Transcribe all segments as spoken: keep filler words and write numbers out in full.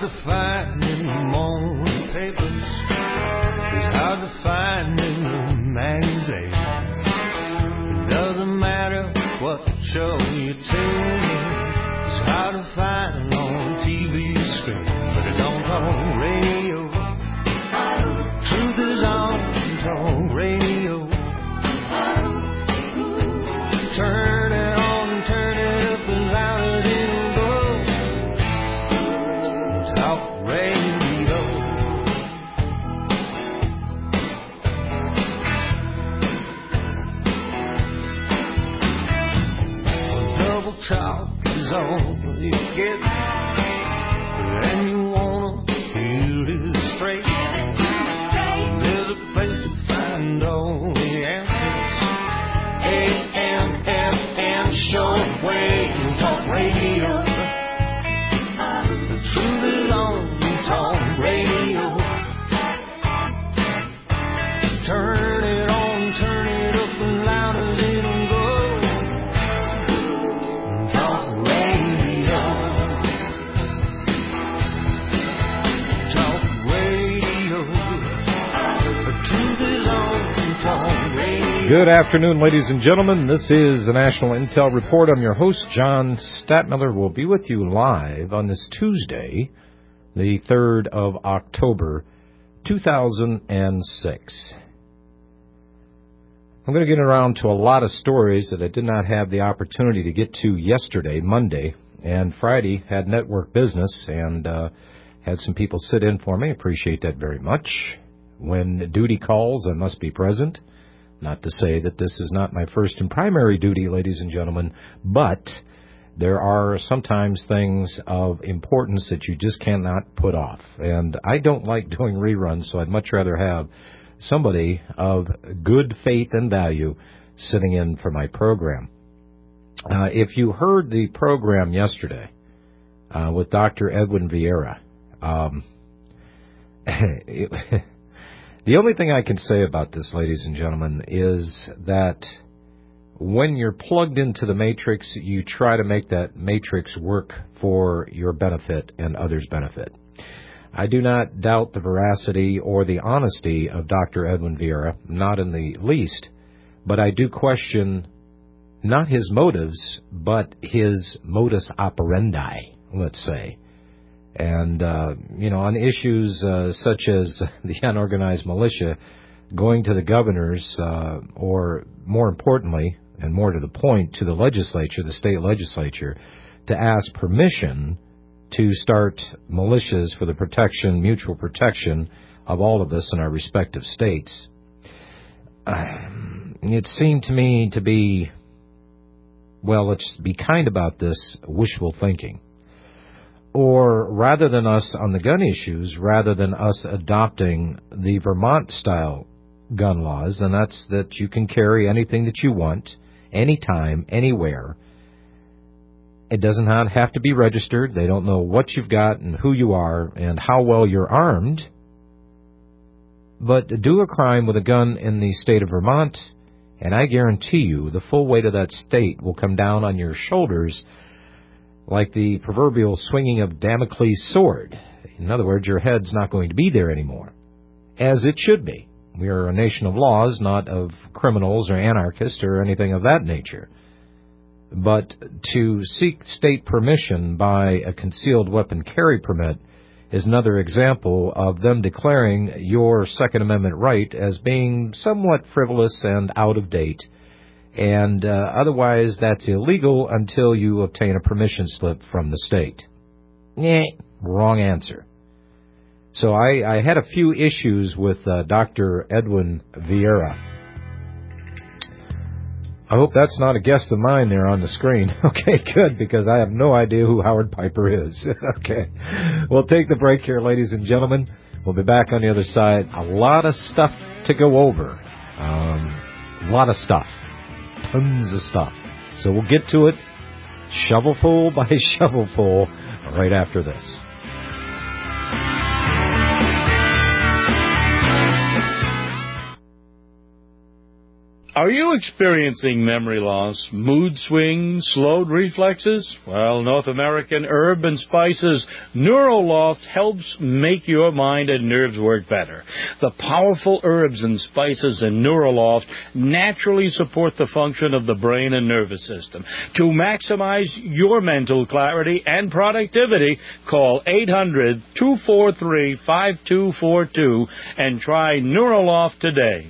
hard to find in the morning papers. It's hard to find in the magazines. It doesn't matter what show you tune in. It's hard to find on T V screen, but it's on talk radio. Truth is on talk radio. Turn it on, turn it up as loud as it'll go. Talk radio. Well, double talk is all you get, and you wanna hear it straight. There's a place to find all the answers. A M F M shortwave talk radio. The truth is on talk radio. Turn it on, turn it up as loud as it'll go. Talk radio. Talk radio. The truth is on talk radio. Good afternoon, ladies and gentlemen. This is the National Intel Report. I'm your host, John Statmiller. We'll be with you live on this Tuesday, the third of October, two thousand six. I'm going to get around to a lot of stories that I did not have the opportunity to get to yesterday, Monday, and Friday had network business and uh, had some people sit in for me. Appreciate that very much. When duty calls, I must be present. Not to say that this is not my first and primary duty, ladies and gentlemen, but there are sometimes things of importance that you just cannot put off. And I don't like doing reruns, so I'd much rather have somebody of good faith and value sitting in for my program. Uh, if you heard the program yesterday uh, with Doctor Edwin Vieira, um, it, the only thing I can say about this, ladies and gentlemen, is that when you're plugged into the matrix, you try to make that matrix work for your benefit and others' benefit. I do not doubt the veracity or the honesty of Doctor Edwin Vieira, not in the least, but I do question not his motives, but his modus operandi, let's say. And, uh, you know, on issues uh, such as the unorganized militia, going to the governors, uh, or more importantly, and more to the point, to the legislature, the state legislature, to ask permission to start militias for the protection, mutual protection of all of us in our respective states. Uh, it seemed to me to be, well, let's be kind about this, wishful thinking. Or rather than us on the gun issues, rather than us adopting the Vermont-style gun laws, and that's that you can carry anything that you want, anytime, anywhere. It doesn't have to be registered. They don't know what you've got and who you are and how well you're armed. But do a crime with a gun in the state of Vermont, and I guarantee you the full weight of that state will come down on your shoulders like the proverbial swinging of Damocles' sword. In other words, your head's not going to be there anymore, as it should be. We are a nation of laws, not of criminals or anarchists or anything of that nature. But to seek state permission by a concealed weapon carry permit is another example of them declaring your Second Amendment right as being somewhat frivolous and out of date. And uh, otherwise, that's illegal until you obtain a permission slip from the state. Eh, wrong answer. So I, I had a few issues with uh, Doctor Edwin Vieira. I hope that's not a guest of mine there on the screen. Okay, good, because I have no idea who Howard Piper is. Okay. We'll take the break here, ladies and gentlemen. We'll be back on the other side. A lot of stuff to go over. Um, a lot of stuff. Tons of stuff. So we'll get to it shovelful by shovelful right after this. Are you experiencing memory loss, mood swings, slowed reflexes? Well, North American Herb and Spices Neuroloft helps make your mind and nerves work better. The powerful herbs and spices in Neuroloft naturally support the function of the brain and nervous system. To maximize your mental clarity and productivity, call eight hundred, two four three, five two four two and try Neuroloft today.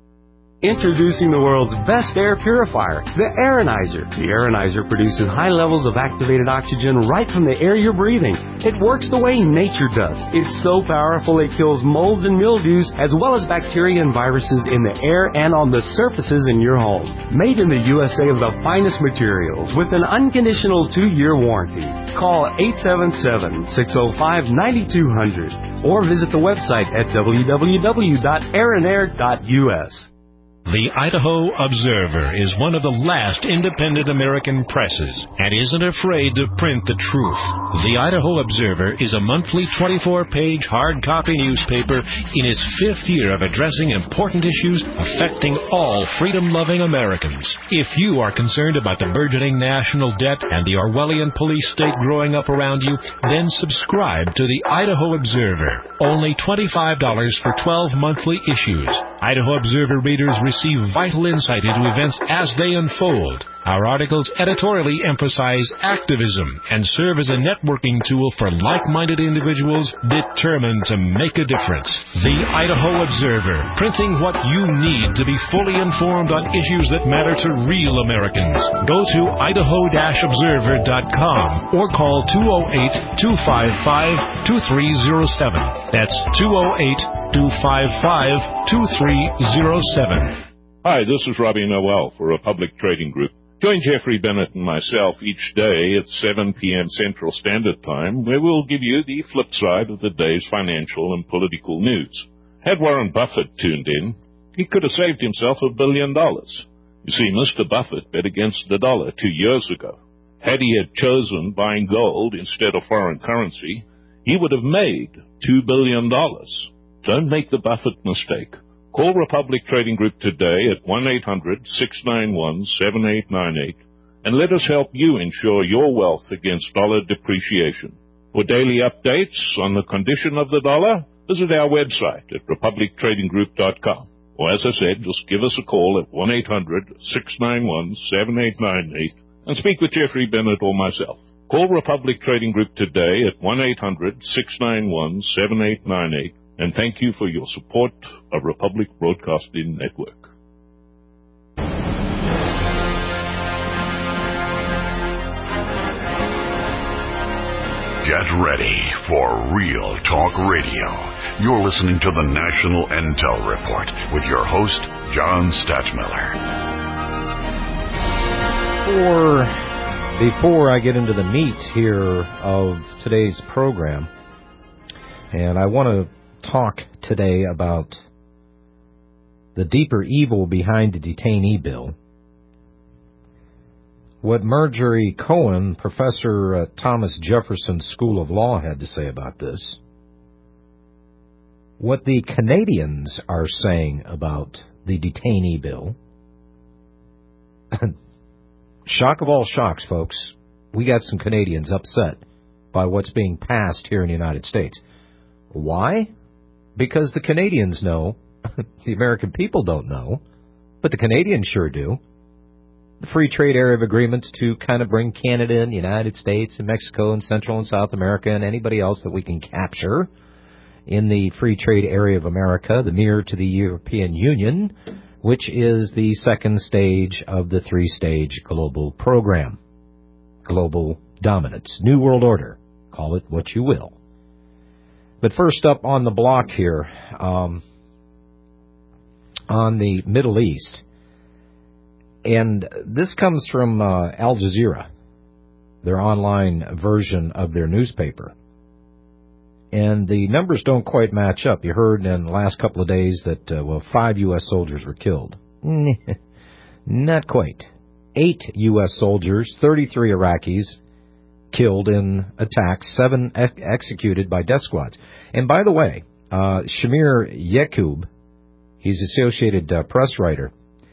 Introducing the world's best air purifier, the Aeronizer. The Aeronizer produces high levels of activated oxygen right from the air you're breathing. It works the way nature does. It's so powerful it kills molds and mildews as well as bacteria and viruses in the air and on the surfaces in your home. Made in the U S A of the finest materials with an unconditional two-year warranty. Call eight seven seven, six oh five, nine two zero zero or visit the website at w w w dot aeronair dot u s. The Idaho Observer is one of the last independent American presses and isn't afraid to print the truth. The Idaho Observer is a monthly twenty-four page hard copy newspaper in its fifth year of addressing important issues affecting all freedom-loving Americans. If you are concerned about the burgeoning national debt and the Orwellian police state growing up around you, then subscribe to the Idaho Observer. Only twenty-five dollars for twelve monthly issues. Idaho Observer readers receive vital insight into events as they unfold. Our articles editorially emphasize activism and serve as a networking tool for like-minded individuals determined to make a difference. The Idaho Observer, printing what you need to be fully informed on issues that matter to real Americans. Go to idaho dash observer dot com or call two oh eight, two five five, two three oh seven. That's two oh eight, two five five, two three oh seven. Hi, this is Robbie Noel for Republic Trading Group. Join Jeffrey Bennett and myself each day at seven p.m. Central Standard Time, where we'll give you the flip side of the day's financial and political news. Had Warren Buffett tuned in, he could have saved himself a billion dollars. You see, Mister Buffett bet against the dollar two years ago. Had he had chosen buying gold instead of foreign currency, he would have made two billion dollars. Don't make the Buffett mistake. Call Republic Trading Group today at one eight hundred, six nine one, seven eight nine eight and let us help you ensure your wealth against dollar depreciation. For daily updates on the condition of the dollar, visit our website at republic trading group dot com. Or as I said, just give us a call at one eight hundred, six nine one, seven eight nine eight and speak with Jeffrey Bennett or myself. Call Republic Trading Group today at one eight hundred, six nine one, seven eight nine eight. And thank you for your support of Republic Broadcasting Network. Get ready for Real Talk Radio. You're listening to the National Intel Report with your host, John Stadtmiller. For, before I get into the meat here of today's program, and I want to talk today about the deeper evil behind the detainee bill. What Marjorie Cohen, professor at Thomas Jefferson School of Law, had to say about this. What the Canadians are saying about the detainee bill. Shock of all shocks, folks. We got some Canadians upset by what's being passed here in the United States. Why? Because the Canadians know, the American people don't know, but the Canadians sure do. The free trade area of agreements to kind of bring Canada and the United States and Mexico and Central and South America and anybody else that we can capture in the free trade area of America, the mirror to the European Union, which is the second stage of the three-stage global program. Global dominance. New World Order. Call it what you will. But first up on the block here, um, on the Middle East, and this comes from uh, Al Jazeera, their online version of their newspaper. And the numbers don't quite match up. You heard in the last couple of days that, uh, well, five U S soldiers were killed. Not quite. Eight U S soldiers, thirty-three Iraqis, killed in attacks, seven ex- executed by death squads. And by the way, uh, Shamir Yekub, he's Associated uh, Press writer,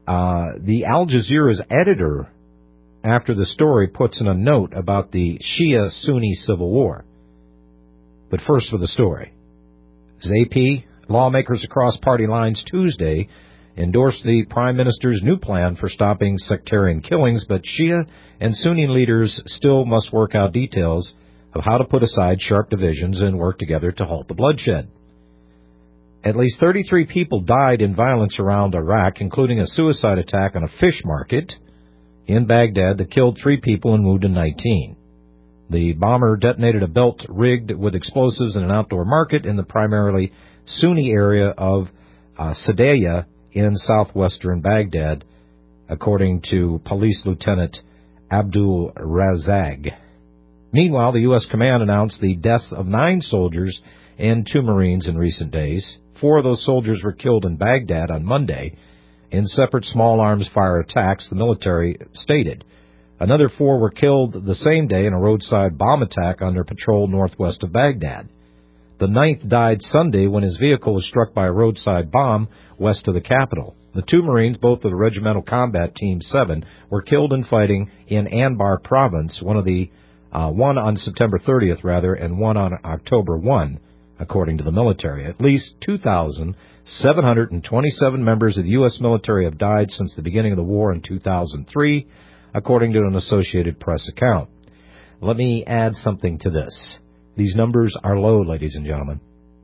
Uh, the Al Jazeera's editor, after the story, puts in a note about the Shia-Sunni civil war. But first for the story. As A P, lawmakers across party lines Tuesday endorsed the Prime Minister's new plan for stopping sectarian killings, but Shia and Sunni leaders still must work out details of how to put aside sharp divisions and work together to halt the bloodshed. At least thirty-three people died in violence around Iraq, including a suicide attack on a fish market in Baghdad that killed three people and wounded nineteen. The bomber detonated a belt rigged with explosives in an outdoor market in the primarily Sunni area of uh, Sadaya in southwestern Baghdad, according to Police Lieutenant Abdul Razag. Meanwhile, the U S command announced the deaths of nine soldiers and two Marines in recent days. Four of those soldiers were killed in Baghdad on Monday in separate small arms fire attacks, the military stated. Another four were killed the same day in a roadside bomb attack under patrol northwest of Baghdad. The ninth died Sunday when his vehicle was struck by a roadside bomb west of the capital. The two Marines, both of the Regimental Combat Team seven, were killed in fighting in Anbar Province, one of the uh, one on September thirtieth, rather, and one on October first, according to the military. At least two thousand seven hundred twenty-seven members of the U S military have died since the beginning of the war in two thousand three, according to an Associated Press account. Let me add something to this. These numbers are low, ladies and gentlemen.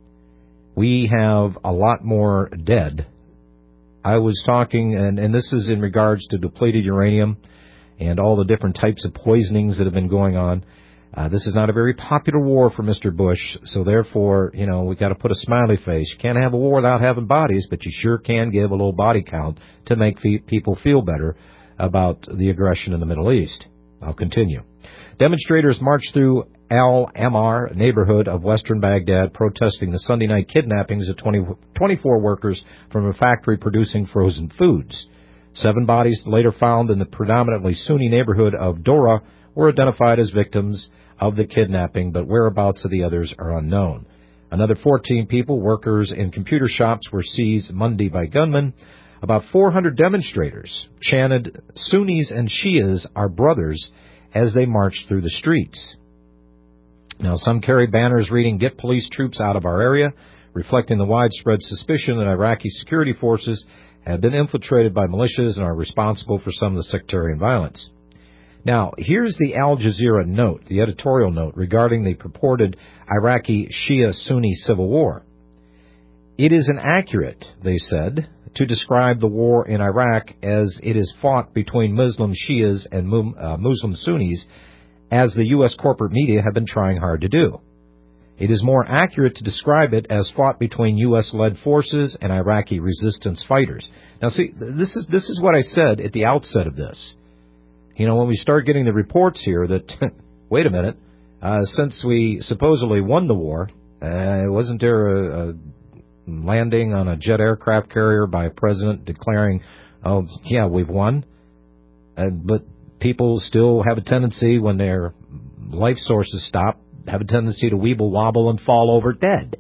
We have a lot more dead. I was talking, and, and this is in regards to depleted uranium and all the different types of poisonings that have been going on. Uh, this is not a very popular war for Mister Bush, so therefore, you know, we got to put a smiley face. You can't have a war without having bodies, but you sure can give a little body count to make fe- people feel better about the aggression in the Middle East. I'll continue. Demonstrators marched through Al-Amar neighborhood of western Baghdad protesting the Sunday night kidnappings of twenty, twenty-four workers from a factory producing frozen foods. Seven bodies later found in the predominantly Sunni neighborhood of Dora were identified as victims of the kidnapping, but whereabouts of the others are unknown. Another fourteen people, workers in computer shops, were seized Monday by gunmen. About four hundred demonstrators chanted, "Sunnis and Shias are brothers," as they marched through the streets. Now, some carry banners reading, "Get police troops out of our area," reflecting the widespread suspicion that Iraqi security forces have been infiltrated by militias and are responsible for some of the sectarian violence. Now, here's the Al Jazeera note, the editorial note, regarding the purported Iraqi Shia-Sunni civil war. It is inaccurate, they said, to describe the war in Iraq as it is fought between Muslim Shias and uh, Muslim Sunnis, as the U S corporate media have been trying hard to do. It is more accurate to describe it as fought between U S-led forces and Iraqi resistance fighters. Now, see, this is this is what I said at the outset of this. You know, when we start getting the reports here that, wait a minute, uh, since we supposedly won the war, uh, wasn't there a, a landing on a jet aircraft carrier by a president declaring, oh, yeah, we've won? Uh, but people still have a tendency, when their life sources stop, have a tendency to weeble wobble and fall over dead.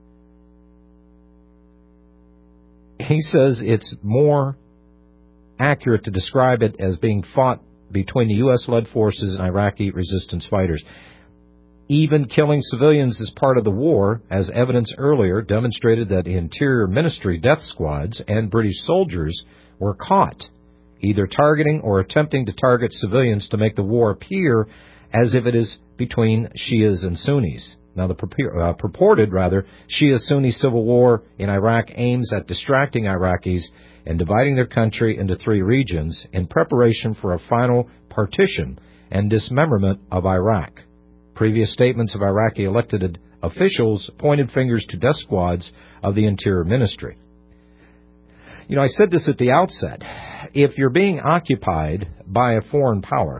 He says it's more accurate to describe it as being fought between the U S-led forces and Iraqi resistance fighters. Even killing civilians as part of the war, as evidence earlier demonstrated that Interior Ministry death squads and British soldiers were caught, either targeting or attempting to target civilians to make the war appear as if it is between Shias and Sunnis. Now, the uh, purported, rather, Shia-Sunni civil war in Iraq aims at distracting Iraqis and dividing their country into three regions in preparation for a final partition and dismemberment of Iraq. Previous statements of Iraqi elected officials pointed fingers to death squads of the Interior Ministry. You know, I said this at the outset. If you're being occupied by a foreign power,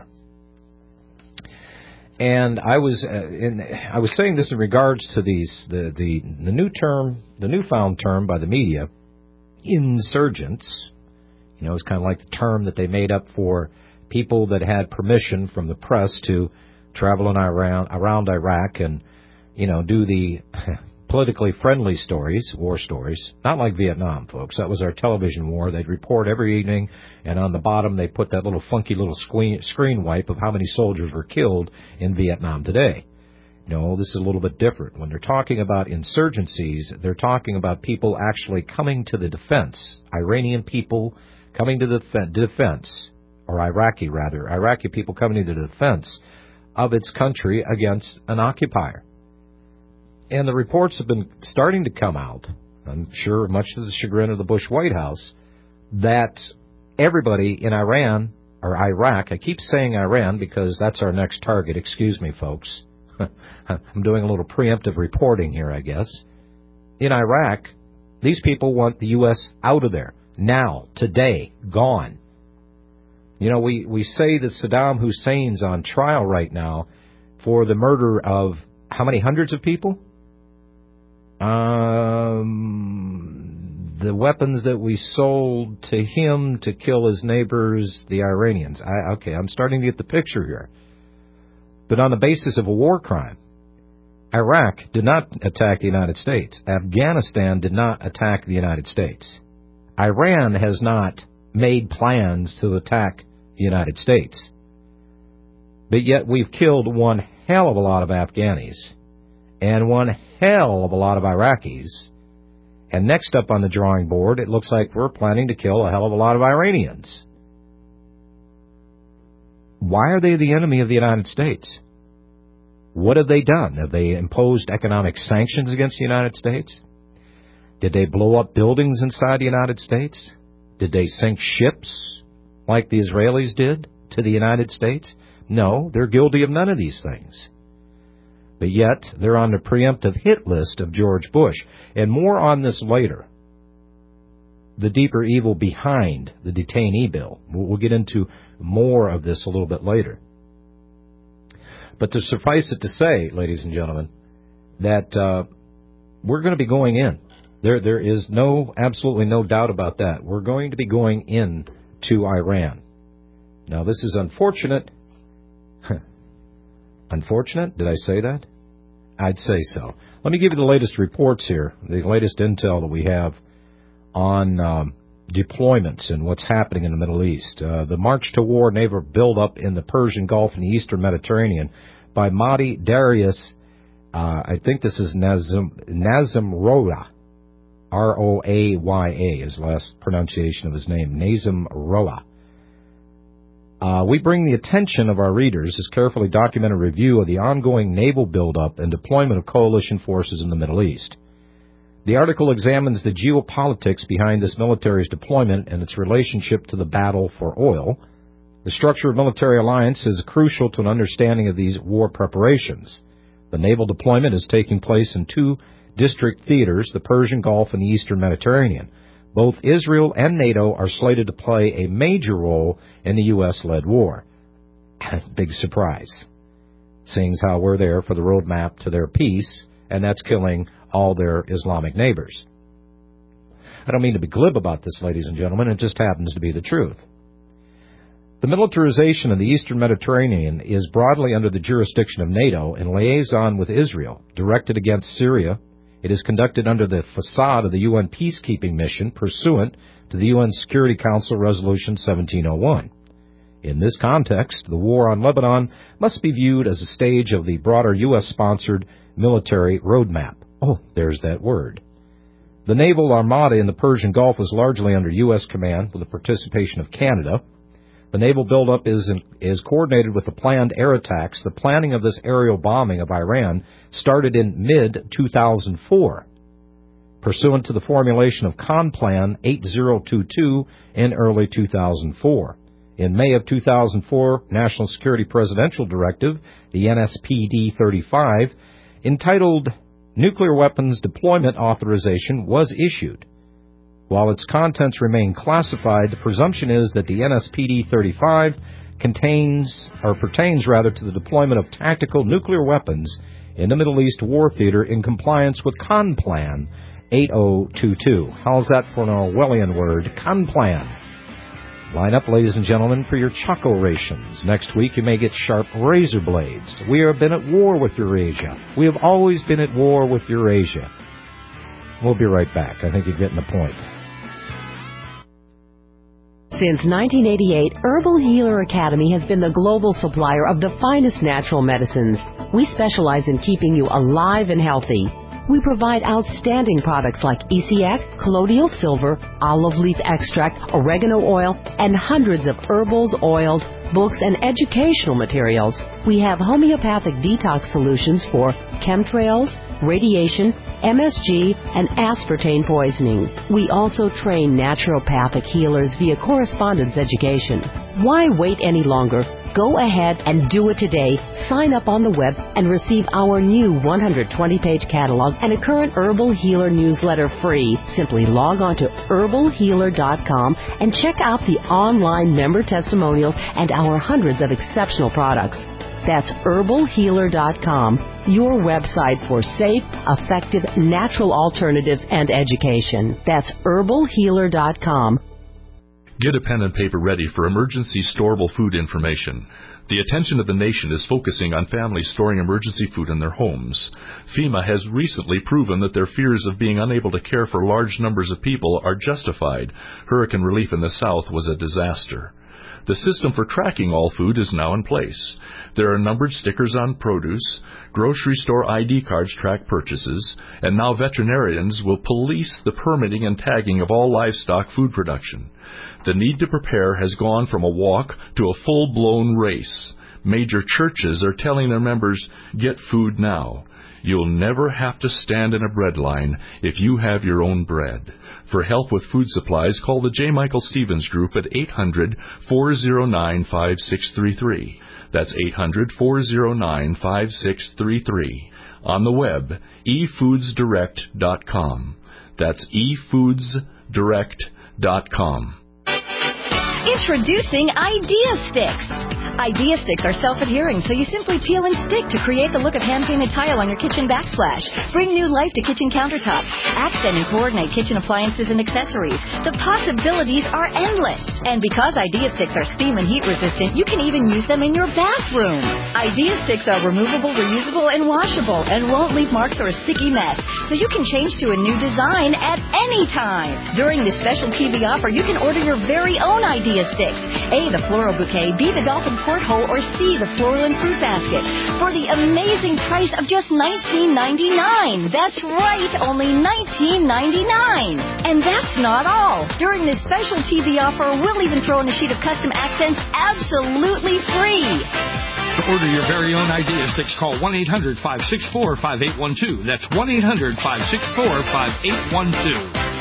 and I was uh, in, I was saying this in regards to these the, the the new term, the newfound term by the media, insurgents. You know, it's kind of like the term that they made up for people that had permission from the press to travel in around around Iraq and, you know, do the politically friendly stories, war stories, not like Vietnam, folks. That was our television war. They'd report every evening, and on the bottom they put that little funky little screen, screen wipe of how many soldiers were killed in Vietnam today. No, this is a little bit different. When they're talking about insurgencies, they're talking about people actually coming to the defense, Iranian people coming to the defense, or Iraqi rather, Iraqi people coming to the defense of its country against an occupier. And the reports have been starting to come out, I'm sure much to the chagrin of the Bush White House, that everybody in Iran, or Iraq, I keep saying Iran because that's our next target, excuse me, folks. I'm doing a little preemptive reporting here, I guess. In Iraq, these people want the U S out of there. Now, today, gone. You know, we, we say that Saddam Hussein's on trial right now for the murder of how many hundreds of people? Um, the weapons that we sold to him to kill his neighbors, the Iranians. I, okay, I'm starting to get the picture here. But on the basis of a war crime, Iraq did not attack the United States. Afghanistan did not attack the United States. Iran has not made plans to attack the United States. But yet we've killed one hell of a lot of Afghanis and one hell of a lot of Iraqis. And next up on the drawing board, it looks like we're planning to kill a hell of a lot of Iranians. Why are they the enemy of the United States? What have they done? Have they imposed economic sanctions against the United States? Did they blow up buildings inside the United States? Did they sink ships like the Israelis did to the United States? No, they're guilty of none of these things. But yet, they're on the preemptive hit list of George Bush. And more on this later. The deeper evil behind the detainee bill. We'll get into more of this a little bit later. But to suffice it to say, ladies and gentlemen, that uh, we're going to be going in. There, there is no, absolutely no doubt about that. We're going to be going in to Iran. Now, this is unfortunate. Unfortunate? Did I say that? I'd say so. Let me give you the latest reports here, the latest intel that we have on um, deployments and what's happening in the Middle East. Uh, the March to War naval buildup in the Persian Gulf and the Eastern Mediterranean by Mahdi Darius, uh, I think this is Nazim, Nazim Roa, R O A Y A is the last pronunciation of his name, Nazim Roa. Uh, we bring the attention of our readers this carefully documented review of the ongoing naval buildup and deployment of coalition forces in the Middle East. The article examines the geopolitics behind this military's deployment and its relationship to the battle for oil. The structure of military alliance is crucial to an understanding of these war preparations. The naval deployment is taking place in two district theaters, the Persian Gulf and the Eastern Mediterranean. Both Israel and NATO are slated to play a major role in the U S-led war. Big surprise, seeing as how we're there for the roadmap to their peace, and that's killing all their Islamic neighbors. I don't mean to be glib about this, ladies and gentlemen. It just happens to be the truth. The militarization of the Eastern Mediterranean is broadly under the jurisdiction of NATO in liaison with Israel, directed against Syria. It is conducted under the facade of the U N peacekeeping mission pursuant to the U N Security Council Resolution seventeen oh one. In this context, the war on Lebanon must be viewed as a stage of the broader U S-sponsored military roadmap. Oh, there's that word. The naval armada in the Persian Gulf was largely under U S command with the participation of Canada. The naval buildup is, in, is coordinated with the planned air attacks. The planning of this aerial bombing of Iran started in mid two thousand four, pursuant to the formulation of CONPLAN eighty twenty-two in early two thousand four. In May of two thousand four, National Security Presidential Directive, the N S P D thirty-five, entitled Nuclear Weapons Deployment Authorization, was issued. While its contents remain classified, the presumption is that the N S P D thirty-five contains, or pertains rather, to the deployment of tactical nuclear weapons in the Middle East war theater in compliance with CONPLAN eighty twenty-two. How's that for an Orwellian word? CONPLAN. Line up, ladies and gentlemen, for your Choco rations. Next week, you may get sharp razor blades. We have been at war with Eurasia. We have always been at war with Eurasia. We'll be right back. I think you're getting the point. Since nineteen eighty-eight, Herbal Healer Academy has been the global supplier of the finest natural medicines. We specialize in keeping you alive and healthy. We provide outstanding products like E C X, colloidal silver, olive leaf extract, oregano oil, and hundreds of herbals, oils, books, and educational materials. We have homeopathic detox solutions for chemtrails, radiation, M S G, and aspartame poisoning. We also train naturopathic healers via correspondence education. Why wait any longer? Go ahead and do it today. Sign up on the web and receive our new one hundred twenty page catalog and a current Herbal Healer newsletter free. Simply log on to herbal healer dot com and check out the online member testimonials and our hundreds of exceptional products. That's herbal healer dot com, your website for safe, effective, natural alternatives and education. That's herbal healer dot com. Get a pen and paper ready for emergency storable food information. The attention of the nation is focusing on families storing emergency food in their homes. FEMA has recently proven that their fears of being unable to care for large numbers of people are justified. Hurricane relief in the South was a disaster. The system for tracking all food is now in place. There are numbered stickers on produce, grocery store I D cards track purchases, and now veterinarians will police the permitting and tagging of all livestock food production. The need to prepare has gone from a walk to a full-blown race. Major churches are telling their members, get food now. You'll never have to stand in a bread line if you have your own bread. For help with food supplies, call the J. Michael Stevens Group at eight hundred, four oh nine, five six three three. That's eight hundred, four oh nine, five six three three. On the web, e foods direct dot com. That's e foods direct dot com. Introducing Idea Sticks. Idea Sticks are self-adhering, so you simply peel and stick to create the look of hand-painted tile on your kitchen backsplash. Bring new life to kitchen countertops. Accent and coordinate kitchen appliances and accessories. The possibilities are endless. And because Idea Sticks are steam and heat resistant, you can even use them in your bathroom. Idea Sticks are removable, reusable, and washable, and won't leave marks or a sticky mess, so you can change to a new design at any time. During this special T V offer, you can order your very own Idea Sticks. A, the floral bouquet, B, the dolphin porthole, or C, the floral and fruit basket, for the amazing price of just nineteen ninety-nine. That's right, only nineteen ninety-nine. And that's not all. During this special T V offer, we'll even throw in a sheet of custom accents absolutely free. To order your very own Idea Sticks, call one eight hundred, five six four, five eight one two. That's one eight hundred, five six four, five eight one two.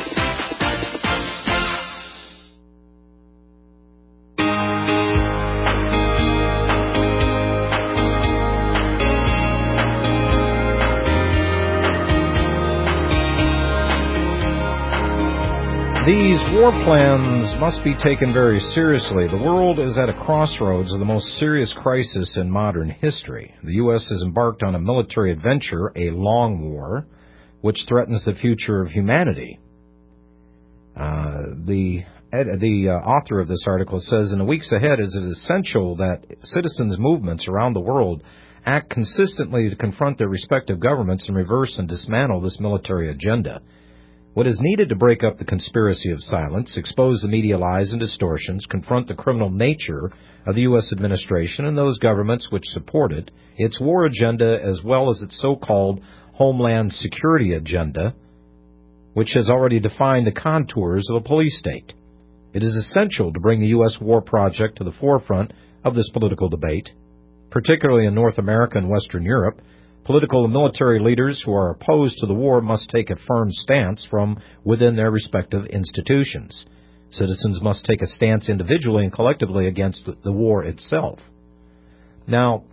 These war plans must be taken very seriously. The world is at a crossroads of the most serious crisis in modern history. The U S has embarked on a military adventure, a long war, which threatens the future of humanity. Uh, the the uh, author of this article says, in the weeks ahead, it is essential that citizens' movements around the world act consistently to confront their respective governments and reverse and dismantle this military agenda. What is needed to break up the conspiracy of silence, expose the media lies and distortions, confront the criminal nature of the U S administration and those governments which support it, its war agenda as well as its so-called homeland security agenda, which has already defined the contours of a police state. It is essential to bring the U S war project to the forefront of this political debate, particularly in North America and Western Europe. Political and military leaders who are opposed to the war must take a firm stance from within their respective institutions. Citizens must take a stance individually and collectively against the war itself. Now,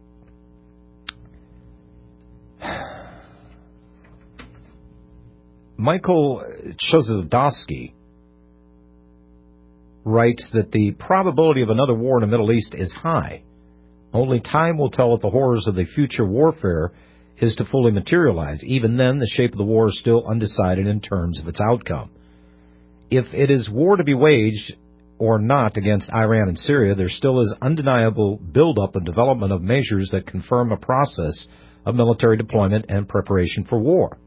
Michael Chossudovsky writes that the probability of another war in the Middle East is high. Only time will tell if the horrors of the future warfare is to fully materialize. Even then, the shape of the war is still undecided in terms of its outcome. If it is war to be waged, or not against Iran and Syria, there still is undeniable buildup and development of measures that confirm a process of military deployment and preparation for war.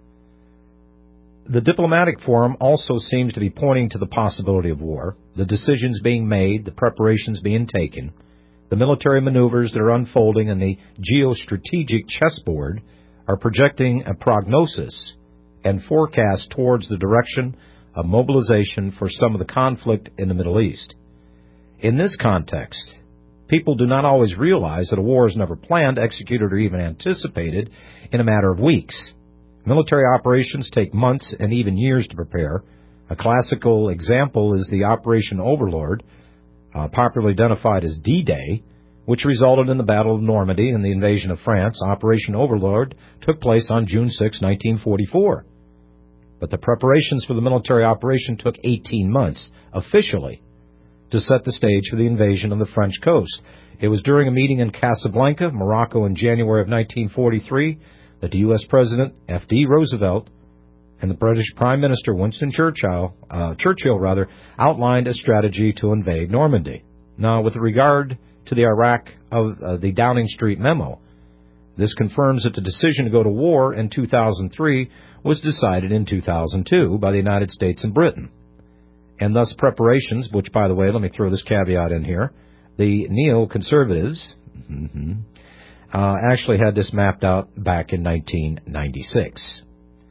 The diplomatic forum also seems to be pointing to the possibility of war, the decisions being made, the preparations being taken, the military maneuvers that are unfolding, and the geostrategic chessboard are projecting a prognosis and forecast towards the direction of mobilization for some of the conflict in the Middle East. In this context, people do not always realize that a war is never planned, executed, or even anticipated in a matter of weeks. Military operations take months and even years to prepare. A classical example is the Operation Overlord, uh, popularly identified as D-Day, which resulted in the Battle of Normandy and the invasion of France. Operation Overlord took place on June sixth, nineteen forty-four. But the preparations for the military operation took eighteen months, officially, to set the stage for the invasion of the French coast. It was during a meeting in Casablanca, Morocco, in January of nineteen forty-three, that the U S President F D Roosevelt and the British Prime Minister Winston Churchill, uh, Churchill rather, outlined a strategy to invade Normandy. Now, with regard to the Iraq of uh, the Downing Street memo, this confirms that the decision to go to war in two thousand three was decided in two thousand two by the United States and Britain. And thus preparations, which, by the way, let me throw this caveat in here, the neoconservatives mm-hmm, uh, actually had this mapped out back in nineteen ninety-six.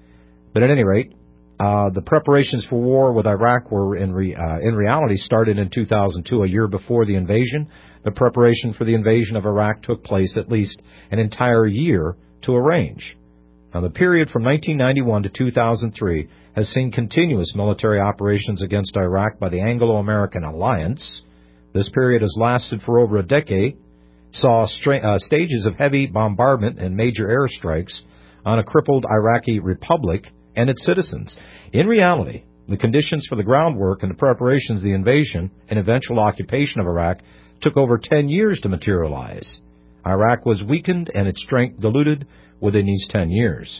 But at any rate, uh, the preparations for war with Iraq were in, re, uh, in reality started in two thousand two, a year before the invasion. The preparation for the invasion of Iraq took place at least an entire year to arrange. Now, the period from nineteen ninety-one to two thousand three has seen continuous military operations against Iraq by the Anglo-American Alliance. This period has lasted for over a decade, saw stra- uh, stages of heavy bombardment and major airstrikes on a crippled Iraqi republic and its citizens. In reality, the conditions for the groundwork and the preparations of the invasion and eventual occupation of Iraq took over ten years to materialize. Iraq was weakened and its strength diluted within these ten years.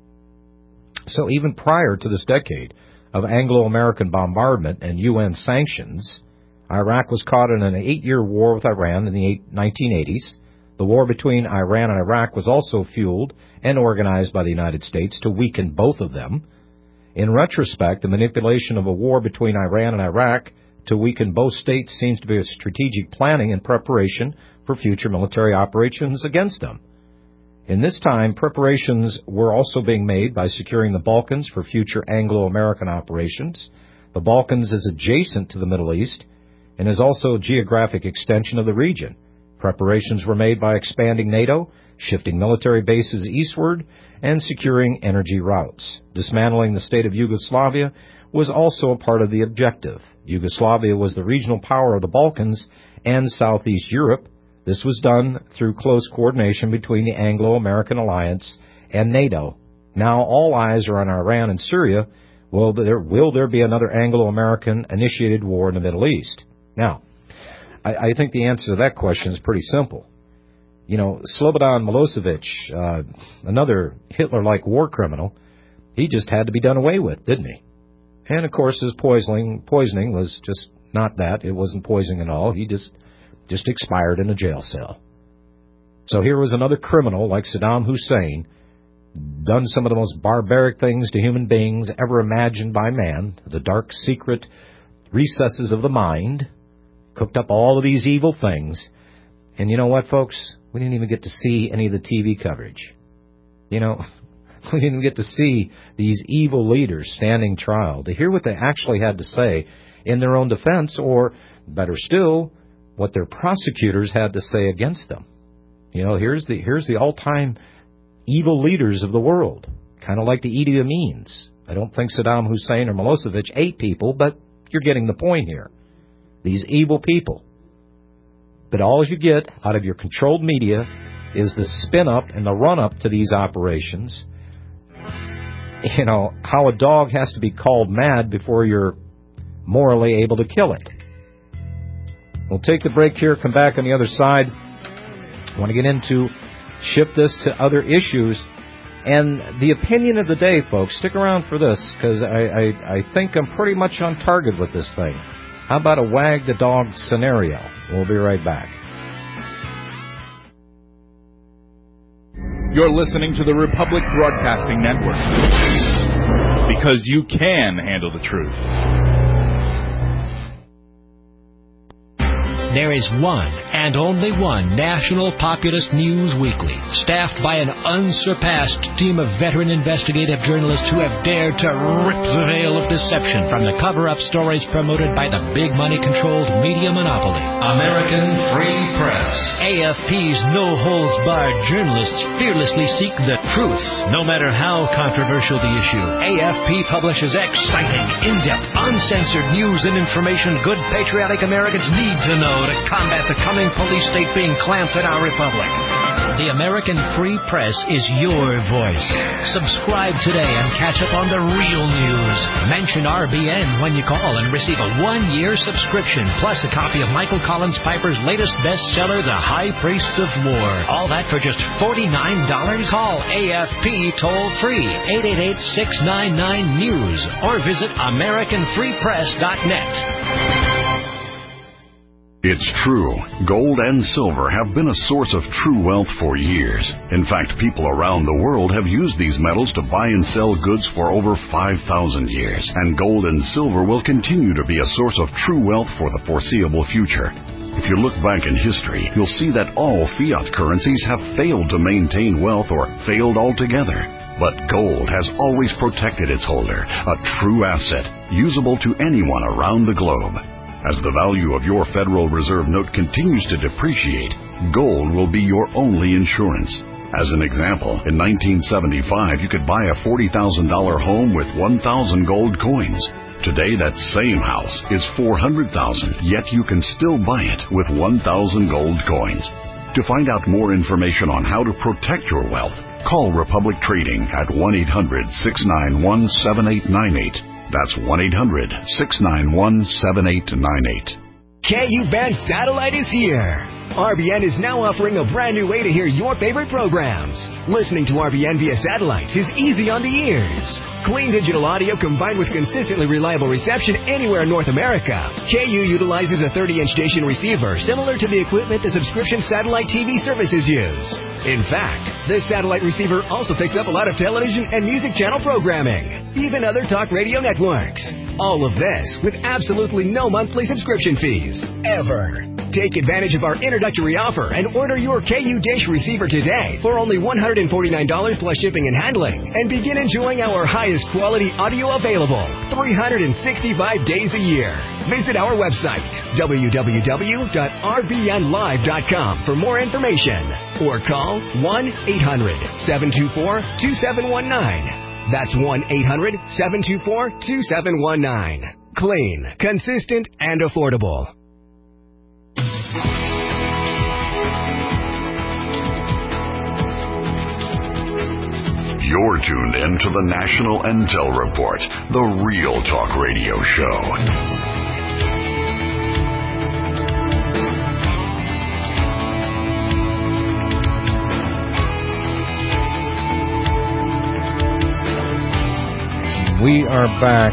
So even prior to this decade of Anglo-American bombardment and U N sanctions, Iraq was caught in an eight-year war with Iran in the nineteen eighties. The war between Iran and Iraq was also fueled and organized by the United States to weaken both of them. In retrospect, the manipulation of a war between Iran and Iraq to weaken both states seems to be a strategic planning and preparation for future military operations against them. In this time, preparations were also being made by securing the Balkans for future Anglo-American operations. The Balkans is adjacent to the Middle East and is also a geographic extension of the region. Preparations were made by expanding NATO, shifting military bases eastward, and securing energy routes. Dismantling the state of Yugoslavia was also a part of the objective. Yugoslavia was the regional power of the Balkans and Southeast Europe. This was done through close coordination between the Anglo-American Alliance and NATO. Now all eyes are on Iran and Syria. Will there, will there be another Anglo-American initiated war in the Middle East? Now, I, I think the answer to that question is pretty simple. You know, Slobodan Milosevic, uh, another Hitler-like war criminal, he just had to be done away with, didn't he? And, of course, his poisoning, poisoning was just not that. It wasn't poisoning at all. He just... just expired in a jail cell. So here was another criminal like Saddam Hussein, done some of the most barbaric things to human beings ever imagined by man, the dark secret recesses of the mind, cooked up all of these evil things. And you know what, folks? We didn't even get to see any of the T V coverage. You know, we didn't get to see these evil leaders standing trial, to hear what they actually had to say in their own defense, or, better still, what their prosecutors had to say against them. You know, here's the here's the all-time evil leaders of the world, kind of like the Idi Amins. I don't think Saddam Hussein or Milosevic ate people, but you're getting the point here. These evil people. But all you get out of your controlled media is the spin-up and the run-up to these operations. You know, how a dog has to be called mad before you're morally able to kill it. We'll take the break here, come back on the other side. I want to get into, shift this to other issues. And the opinion of the day, folks, stick around for this, because I, I, I think I'm pretty much on target with this thing. How about a wag the dog scenario? We'll be right back. You're listening to the Republic Broadcasting Network, because you can handle the truth. There is one and only one National Populist News Weekly, staffed by an unsurpassed team of veteran investigative journalists who have dared to rip the veil of deception from the cover-up stories promoted by the big money-controlled media monopoly, American Free Press. A F P's no-holds-barred journalists fearlessly seek the truth, no matter how controversial the issue. A F P publishes exciting, in-depth, uncensored news and information good patriotic Americans need to know to combat the coming police state being clamped in our republic. The American Free Press is your voice. Subscribe today and catch up on the real news. Mention R B N when you call and receive a one-year subscription, plus a copy of Michael Collins Piper's latest bestseller, The High Priests of War. All that for just forty-nine dollars. Call A F P toll-free, eight eight eight, six nine nine, news, or visit American Free Press dot net. It's true. Gold and silver have been a source of true wealth for years. In fact, people around the world have used these metals to buy and sell goods for over five thousand years. And gold and silver will continue to be a source of true wealth for the foreseeable future. If you look back in history, you'll see that all fiat currencies have failed to maintain wealth or failed altogether. But gold has always protected its holder, a true asset, usable to anyone around the globe. As the value of your Federal Reserve note continues to depreciate, gold will be your only insurance. As an example, in nineteen seventy-five, you could buy a forty thousand dollars home with one thousand gold coins. Today, that same house is four hundred thousand dollars, yet you can still buy it with one thousand gold coins. To find out more information on how to protect your wealth, call Republic Trading at one eight hundred, six nine one, seven eight nine eight. That's one eight hundred, six nine one, seven eight nine eight. K U Band Satellite is here. R B N is now offering a brand new way to hear your favorite programs. Listening to R B N via satellite is easy on the ears. Clean digital audio combined with consistently reliable reception anywhere in North America. K U utilizes a thirty-inch station receiver similar to the equipment the subscription satellite T V services use. In fact, this satellite receiver also picks up a lot of television and music channel programming, even other talk radio networks. All of this with absolutely no monthly subscription fees, ever. Take advantage of our introductory offer and order your K U dish receiver today for only one hundred forty-nine dollars plus shipping and handling, and begin enjoying our highest quality audio available three hundred sixty-five days a year. Visit our website, w w w dot r b n live dot com, for more information, or call one eight hundred, seven two four, two seven one nine. That's one eight hundred, seven two four, two seven one nine. Clean, consistent, and affordable. You're tuned in to the National Intel Report, the real talk radio show. We are back.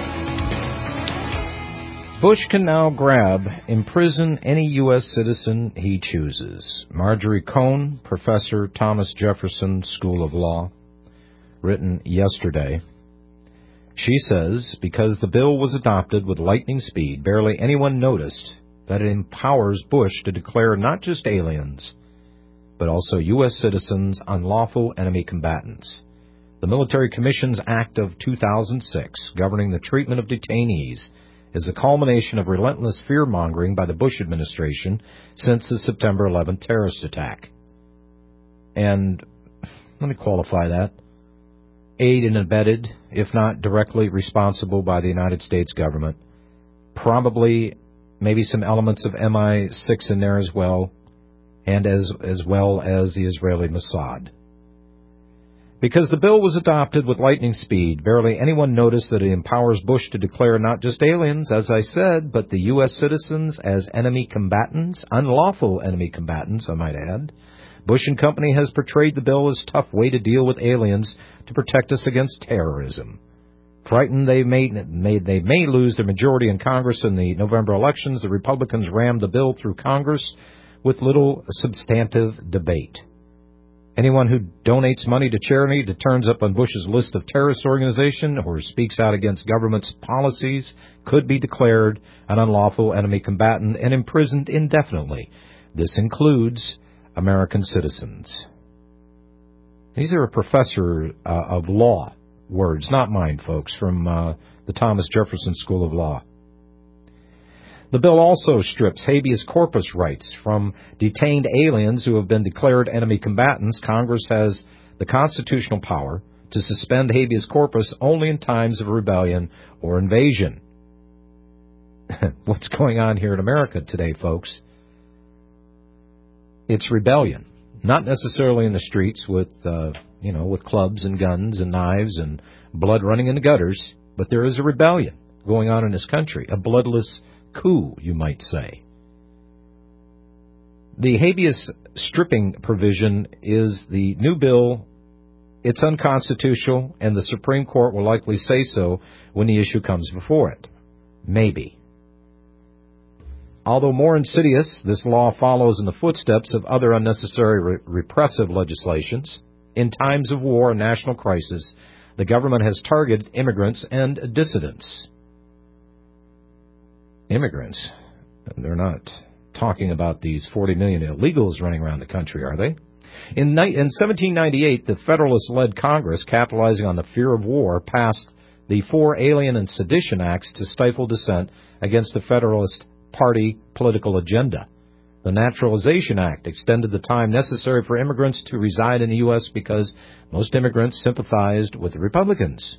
Bush can now grab, imprison any U S citizen he chooses. Marjorie Cohn, Professor, Thomas Jefferson School of Law, written yesterday. She says, because the bill was adopted with lightning speed, barely anyone noticed that it empowers Bush to declare not just aliens, but also U S citizens unlawful enemy combatants. The Military Commissions Act of two thousand six, governing the treatment of detainees, is a culmination of relentless fear-mongering by the Bush administration since the September eleventh terrorist attack. And let me qualify that. Aid and abetted, if not directly responsible by the United States government. Probably maybe some elements of M I six in there as well, and as, as well as the Israeli Mossad. Because the bill was adopted with lightning speed, barely anyone noticed that it empowers Bush to declare not just aliens, as I said, but the U S citizens as enemy combatants, unlawful enemy combatants, I might add. Bush and company has portrayed the bill as a tough way to deal with aliens to protect us against terrorism. Frightened they may, may, they may lose their majority in Congress in the November elections, the Republicans rammed the bill through Congress with little substantive debate. Anyone who donates money to charity, that turns up on Bush's list of terrorist organization, or speaks out against government's policies could be declared an unlawful enemy combatant and imprisoned indefinitely. This includes American citizens. These are a professor uh, of law words, not mine, folks, from uh, the Thomas Jefferson School of Law. The bill also strips habeas corpus rights from detained aliens who have been declared enemy combatants. Congress has the constitutional power to suspend habeas corpus only in times of rebellion or invasion. What's going on here in America today, folks? It's rebellion. Not necessarily in the streets with, uh, you know, with clubs and guns and knives and blood running in the gutters, but there is a rebellion going on in this country, a bloodless coup, you might say. The habeas stripping provision is the new bill. It's unconstitutional, and the Supreme Court will likely say so when the issue comes before it. Maybe. Although more insidious, this law follows in the footsteps of other unnecessary re- repressive legislations. In times of war and national crisis, the government has targeted immigrants and dissidents. Immigrants? They're not talking about these forty million illegals running around the country, are they? In, ni- in seventeen ninety-eight, the Federalist-led Congress, capitalizing on the fear of war, passed the four Alien and Sedition Acts to stifle dissent against the Federalist Party political agenda. The Naturalization Act extended the time necessary for immigrants to reside in the U S because most immigrants sympathized with the Republicans.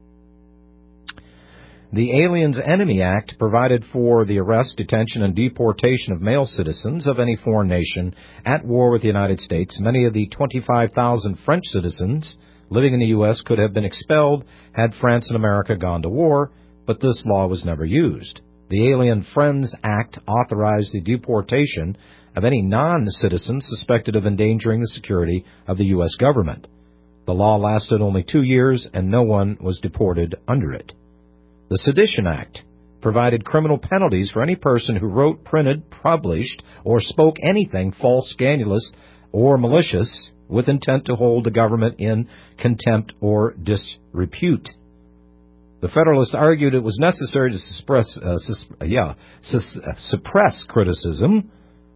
The Aliens Enemy Act provided for the arrest, detention, and deportation of male citizens of any foreign nation at war with the United States. Many of the twenty-five thousand French citizens living in the U S could have been expelled had France and America gone to war, but this law was never used. The Alien Friends Act authorized the deportation of any non-citizen suspected of endangering the security of the U S government. The law lasted only two years, and no one was deported under it. The Sedition Act provided criminal penalties for any person who wrote, printed, published, or spoke anything false, scandalous, or malicious with intent to hold the government in contempt or disrepute. The Federalists argued it was necessary to suppress, uh, sus- yeah, sus- uh, suppress criticism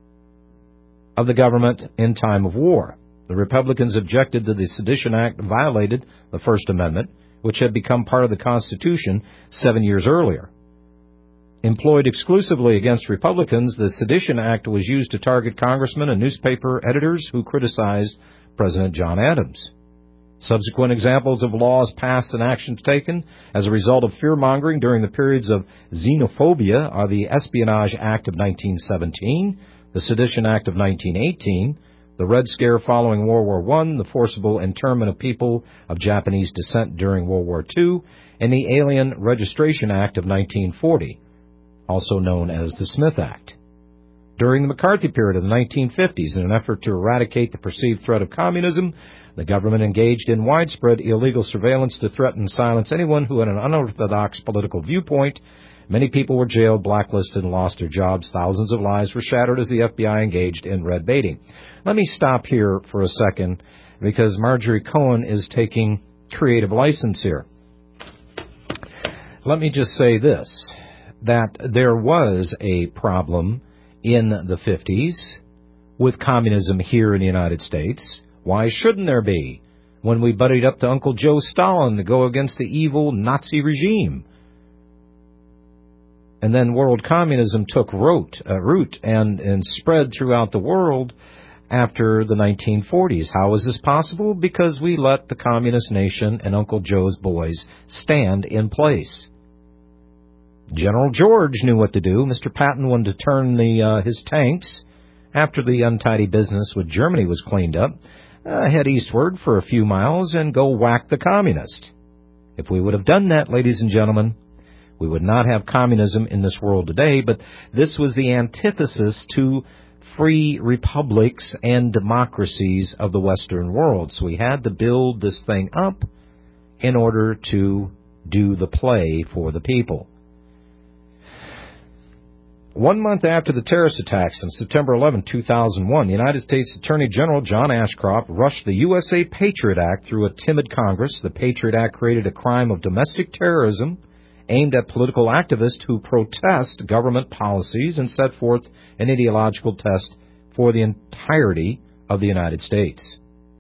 of the government in time of war. The Republicans objected that the Sedition Act violated the First Amendment, which had become part of the Constitution seven years earlier. Employed exclusively against Republicans, the Sedition Act was used to target congressmen and newspaper editors who criticized President John Adams. Subsequent examples of laws passed and actions taken as a result of fear-mongering during the periods of xenophobia are the Espionage Act of nineteen seventeen, the Sedition Act of nineteen eighteen, the Red Scare following World War One, the forcible internment of people of Japanese descent during World War Two, and the Alien Registration Act of nineteen forty, also known as the Smith Act. During the McCarthy period of the nineteen fifties, in an effort to eradicate the perceived threat of communism, the government engaged in widespread illegal surveillance to threaten and silence anyone who had an unorthodox political viewpoint. Many people were jailed, blacklisted, and lost their jobs. Thousands of lives were shattered as the F B I engaged in red baiting. Let me stop here for a second, because Marjorie Cohen is taking creative license here. Let me just say this, that there was a problem in the fifties with communism here in the United States. Why shouldn't there be when we buddied up to Uncle Joe Stalin to go against the evil Nazi regime? And then world communism took root, uh, root and, and spread throughout the world after the nineteen forties. How was this possible? Because we let the communist nation and Uncle Joe's boys stand in place. General George knew what to do. Mister Patton wanted to turn the uh, his tanks after the untidy business with Germany was cleaned up. Uh, head eastward for a few miles and go whack the communist. If we would have done that, ladies and gentlemen, we would not have communism in this world today, but this was the antithesis to free republics and democracies of the Western world. So we had to build this thing up in order to do the play for the people. One month after the terrorist attacks on September eleventh, two thousand one, the United States Attorney General John Ashcroft rushed the U S A Patriot Act through a timid Congress. The Patriot Act created a crime of domestic terrorism aimed at political activists who protest government policies and set forth an ideological test for the entirety of the United States.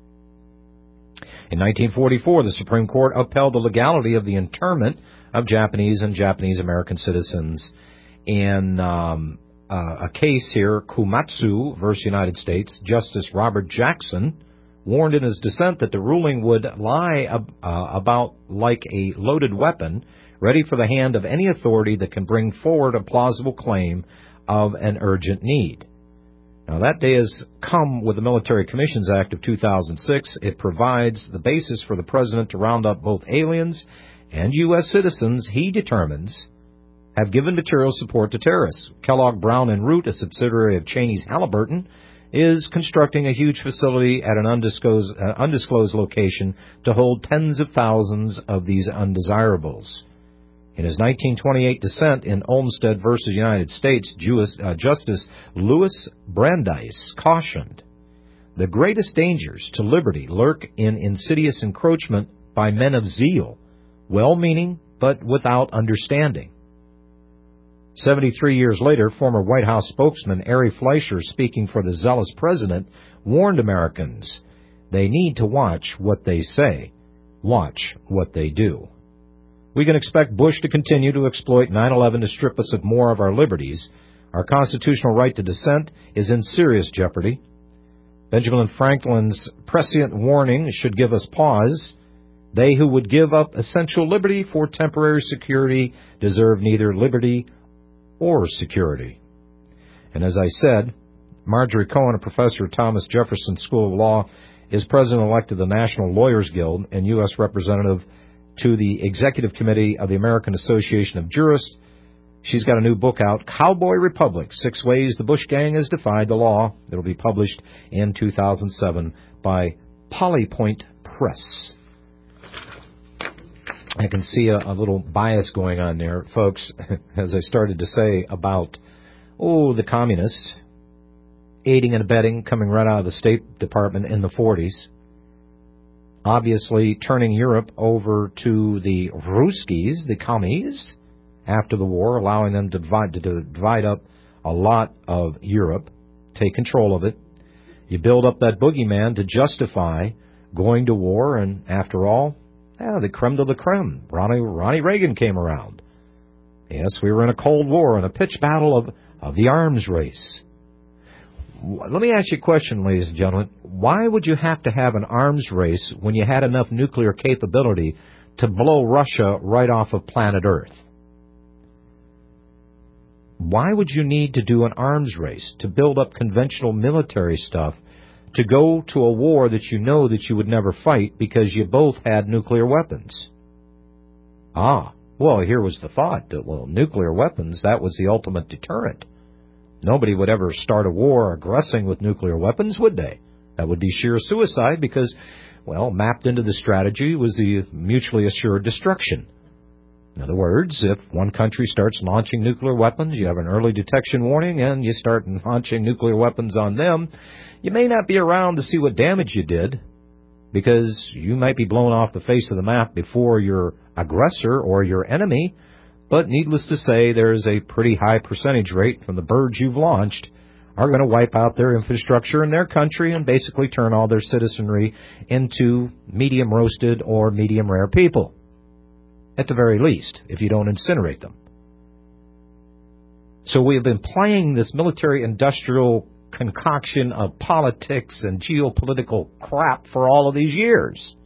In nineteen forty-four, the Supreme Court upheld the legality of the internment of Japanese and Japanese-American citizens in um, uh, a case here, Komatsu versus United States. Justice Robert Jackson warned in his dissent that the ruling would lie ab- uh, about like a loaded weapon ready for the hand of any authority that can bring forward a plausible claim of an urgent need. Now, that day has come with the Military Commissions Act of two thousand six. It provides the basis for the President to round up both aliens and U S citizens he determines have given material support to terrorists. Kellogg Brown and Root, a subsidiary of Cheney's Halliburton, is constructing a huge facility at an undisclosed, uh, undisclosed location to hold tens of thousands of these undesirables. In his nineteen twenty-eight dissent in Olmstead versus United States, Jewish, uh, Justice Louis Brandeis cautioned, "The greatest dangers to liberty lurk in insidious encroachment by men of zeal, well-meaning but without understanding." Seventy-three years later, former White House spokesman Ari Fleischer, speaking for the zealous president, warned Americans they need to watch what they say, watch what they do. We can expect Bush to continue to exploit nine eleven to strip us of more of our liberties. Our constitutional right to dissent is in serious jeopardy. Benjamin Franklin's prescient warning should give us pause. They who would give up essential liberty for temporary security deserve neither liberty or security. And as I said, Marjorie Cohen, a professor at Thomas Jefferson School of Law, is president-elect of the National Lawyers Guild and U S representative to the Executive Committee of the American Association of Jurists. She's got a new book out, Cowboy Republic, Six Ways the Bush Gang Has Defied the Law. It'll be published in two thousand seven by Polypoint Press. I can see a, a little bias going on there, folks, as I started to say about, oh, the communists aiding and abetting, coming right out of the State Department in the forties. Obviously turning Europe over to the Ruskies, the commies, after the war, allowing them to divide, to divide up a lot of Europe, take control of it. You build up that boogeyman to justify going to war, and after all, yeah, the creme de la creme. Ronnie, Ronnie Reagan came around. Yes, we were in a Cold War, in a pitched battle of, of the arms race. Let me ask you a question, ladies and gentlemen. Why would you have to have an arms race when you had enough nuclear capability to blow Russia right off of planet Earth? Why would you need to do an arms race, to build up conventional military stuff, to go to a war that you know that you would never fight because you both had nuclear weapons? Ah, well, here was the thought that, well, nuclear weapons, that was the ultimate deterrent. Nobody would ever start a war aggressing with nuclear weapons, would they? That would be sheer suicide because, well, mapped into the strategy was the mutually assured destruction. In other words, if one country starts launching nuclear weapons, you have an early detection warning, and you start launching nuclear weapons on them, you may not be around to see what damage you did because you might be blown off the face of the map before your aggressor or your enemy. But needless to say, there's a pretty high percentage rate from the birds you've launched are going to wipe out their infrastructure in their country and basically turn all their citizenry into medium roasted or medium rare people. At the very least, if you don't incinerate them. So we have been playing this military-industrial concoction of politics and geopolitical crap for all of these years.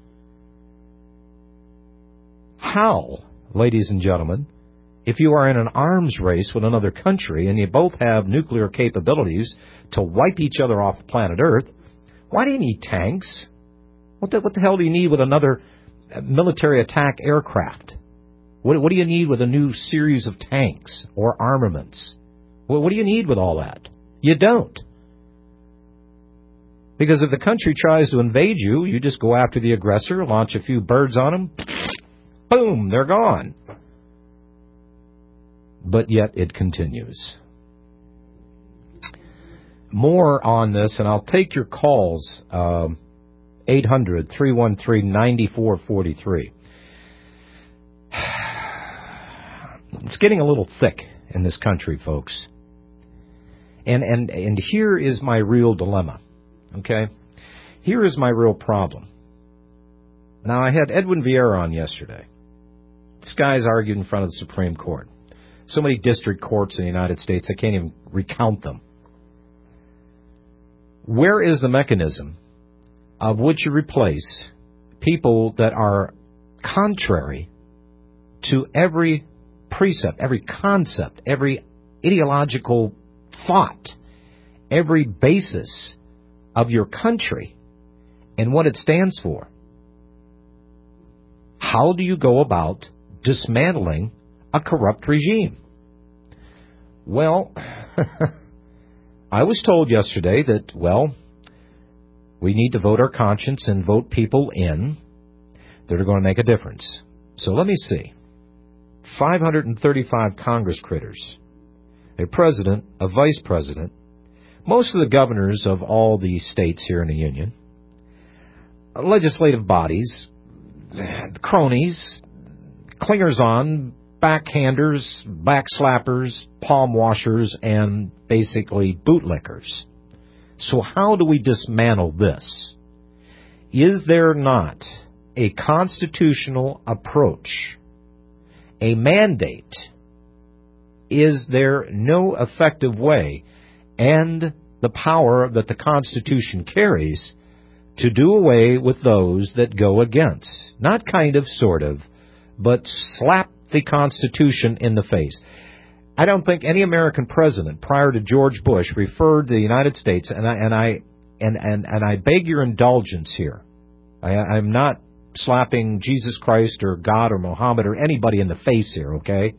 How, ladies and gentlemen, if you are in an arms race with another country and you both have nuclear capabilities to wipe each other off the planet Earth, why do you need tanks? What the, what the hell do you need with another military attack aircraft? What, what do you need with a new series of tanks or armaments? What, what do you need with all that? You don't. Because if the country tries to invade you, you just go after the aggressor, launch a few birds on them, boom, they're gone. But yet it continues. More on this, and I'll take your calls, um, eight hundred, three one three, nine four four three. It's getting a little thick in this country, folks. And, and, and here is my real dilemma, okay? Here is my real problem. Now, I had Edwin Vieira on yesterday. This guy's argued in front of the Supreme Court. So many district courts in the United States, I can't even recount them. Where is the mechanism of which you replace people that are contrary to every precept, every concept, every ideological thought, every basis of your country and what it stands for? How do you go about dismantling a corrupt regime? Well, I was told yesterday that, well, we need to vote our conscience and vote people in that are going to make a difference. So let me see. five hundred thirty-five Congress critters, a president, a vice president, most of the governors of all the states here in the Union, legislative bodies, cronies, clingers-on, backhanders, backslappers, palm washers, and basically bootlickers. So how do we dismantle this? Is there not a constitutional approach, a mandate? Is there no effective way and the power that the Constitution carries to do away with those that go against? Not kind of, sort of, but slap the Constitution in the face. I don't think any American president prior to George Bush referred to the United States, and I and I and and, and I beg your indulgence here. I, I'm not slapping Jesus Christ or God or Muhammad or anybody in the face here, okay?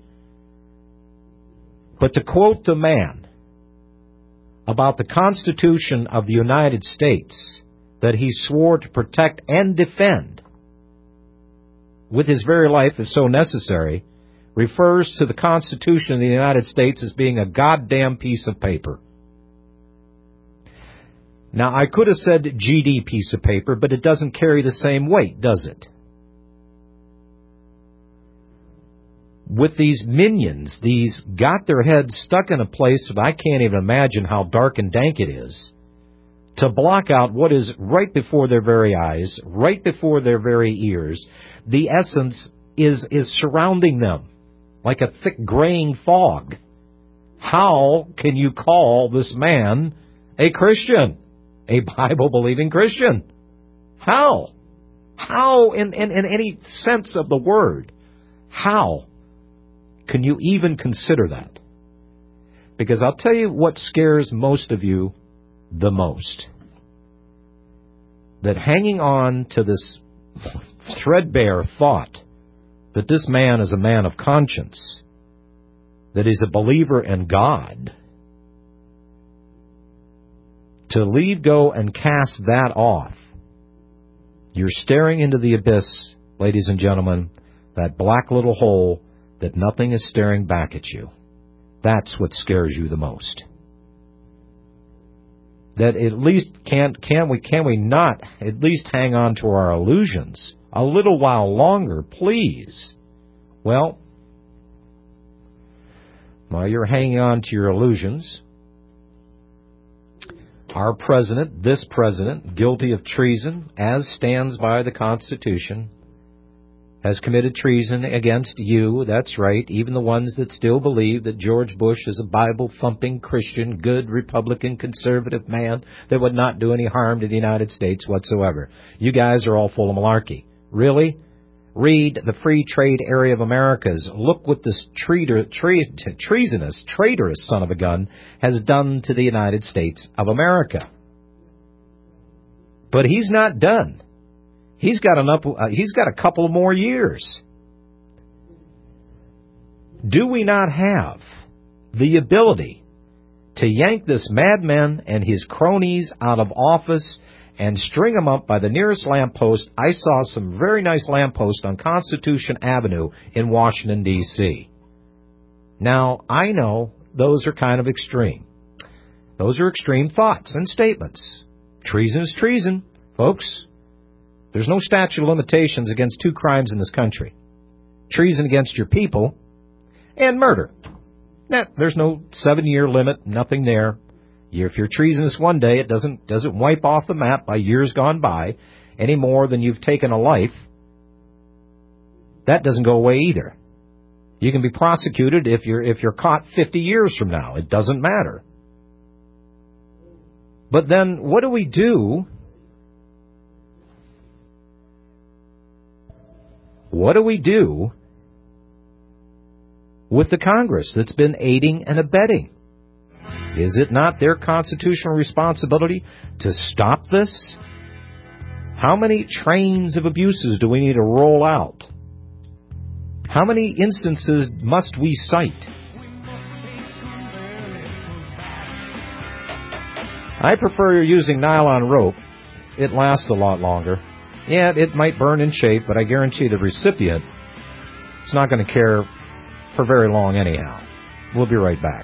But to quote the man about the Constitution of the United States that he swore to protect and defend with his very life, if so necessary, refers to the Constitution of the United States as being a goddamn piece of paper. Now, I could have said G D piece of paper, but it doesn't carry the same weight, does it? With these minions, these got their heads stuck in a place that I can't even imagine how dark and dank it is, to block out what is right before their very eyes, right before their very ears. The essence is is surrounding them like a thick graying fog. How can you call this man a Christian, a Bible-believing Christian? How? How, in, in, in any sense of the word, how can you even consider that? Because I'll tell you what scares most of you the most. That hanging on to this threadbare thought that this man is a man of conscience, that he's a believer in God, to leave go and cast that off, you're staring into the abyss, ladies and gentlemen, that black little hole that nothing is staring back at you. That's what scares you the most. That at least can can we can we not at least hang on to our illusions a little while longer, please? Well, while you're hanging on to your illusions, our president, this president, guilty of treason, as stands by the Constitution, has committed treason against you. That's right, even the ones that still believe that George Bush is a Bible-thumping, Christian, good, Republican, conservative man that would not do any harm to the United States whatsoever. You guys are all full of malarkey. Really? Read the Free Trade Area of Americas. Look what this traitor, tre- treasonous, traitorous son of a gun has done to the United States of America. But he's not done. He's got an up, uh, he's got a couple more years. Do we not have the ability to yank this madman and his cronies out of office and string them up by the nearest lamppost. I saw some very nice lampposts on Constitution Avenue in Washington, D C Now, I know those are kind of extreme. Those are extreme thoughts and statements. Treason is treason, folks. There's no statute of limitations against two crimes in this country. Treason against your people and murder. Now, there's no seven-year limit, nothing there. If you're treasonous one day, it doesn't doesn't wipe off the map by years gone by any more than you've taken a life. That doesn't go away either. You can be prosecuted if you're if you're caught fifty years from now. It doesn't matter. But then what do we do? What do we do with the Congress that's been aiding and abetting? Is it not their constitutional responsibility to stop this? How many trains of abuses do we need to roll out? How many instances must we cite? I prefer using nylon rope. It lasts a lot longer. Yeah, it might burn in shape, but I guarantee the recipient is not going to care for very long anyhow. We'll be right back.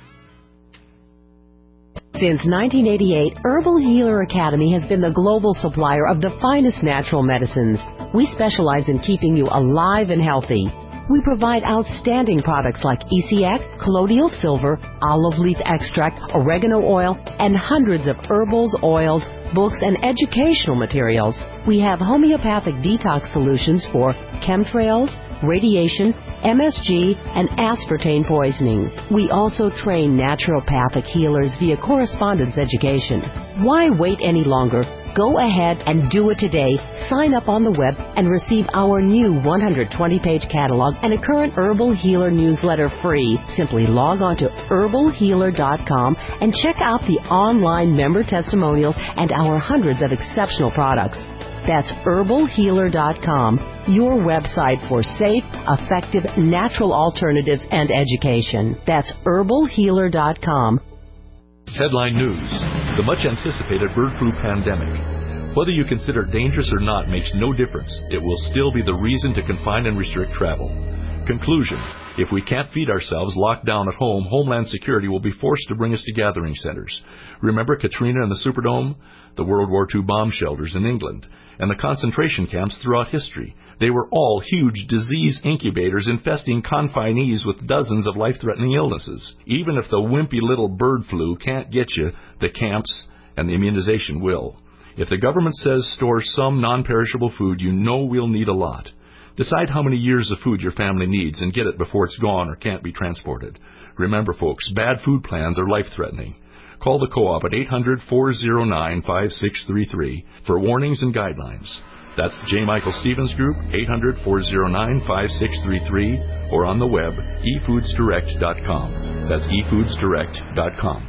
Since nineteen eighty-eight, Herbal Healer Academy has been the global supplier of the finest natural medicines. We specialize in keeping you alive and healthy. We provide outstanding products like E C X, colloidal silver, olive leaf extract, oregano oil, and hundreds of herbals, oils, books, and educational materials. We have homeopathic detox solutions for chemtrails, radiation, M S G, and aspartame poisoning. We also train naturopathic healers via correspondence education. Why wait any longer? Go ahead and do it today. Sign up on the web and receive our new one hundred twenty page catalog and a current Herbal Healer newsletter free. Simply log on to herbal healer dot com and check out the online member testimonials and our hundreds of exceptional products. That's herbal healer dot com, your website for safe, effective, natural alternatives and education. That's herbal healer dot com. Headline News. The much-anticipated bird flu pandemic. Whether you consider it dangerous or not makes no difference. It will still be the reason to confine and restrict travel. Conclusion. If we can't feed ourselves locked down at home, Homeland Security will be forced to bring us to gathering centers. Remember Katrina and the Superdome? The World War Two bomb shelters in England, and the concentration camps throughout history. They were all huge disease incubators infesting confinees with dozens of life-threatening illnesses. Even if the wimpy little bird flu can't get you, the camps and the immunization will. If the government says store some non-perishable food, you know we'll need a lot. Decide how many years of food your family needs and get it before it's gone or can't be transported. Remember, folks, bad food plans are life-threatening. Call the Co-op at eight hundred, four oh nine, five six three three for warnings and guidelines. That's J. Michael Stevens Group, eight hundred, four oh nine, five six three three, or on the web, e foods direct dot com. That's e foods direct dot com.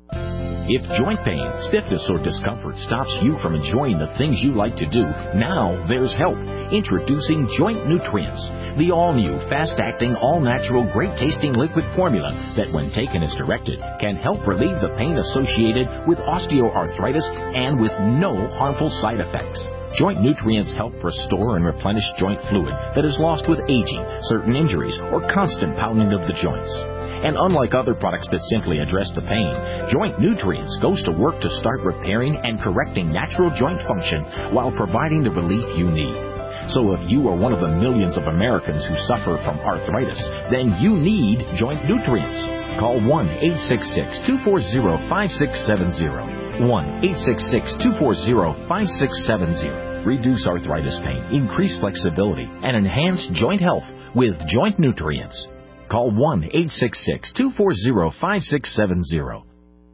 If joint pain, stiffness, or discomfort stops you from enjoying the things you like to do, now there's help. Introducing Joint Nutrients, the all-new, fast-acting, all-natural, great-tasting liquid formula that, when taken as directed, can help relieve the pain associated with osteoarthritis and with no harmful side effects. Joint Nutrients help restore and replenish joint fluid that is lost with aging, certain injuries, or constant pounding of the joints. And unlike other products that simply address the pain, Joint Nutrients goes to work to start repairing and correcting natural joint function while providing the relief you need. So if you are one of the millions of Americans who suffer from arthritis, then you need Joint Nutrients. Call one eight six six, two four zero, five six seven zero. one eight six six, two four zero, five six seven zero. Reduce arthritis pain, increase flexibility, and enhance joint health with Joint Nutrients. Call one eight six six, two four zero, five six seven zero.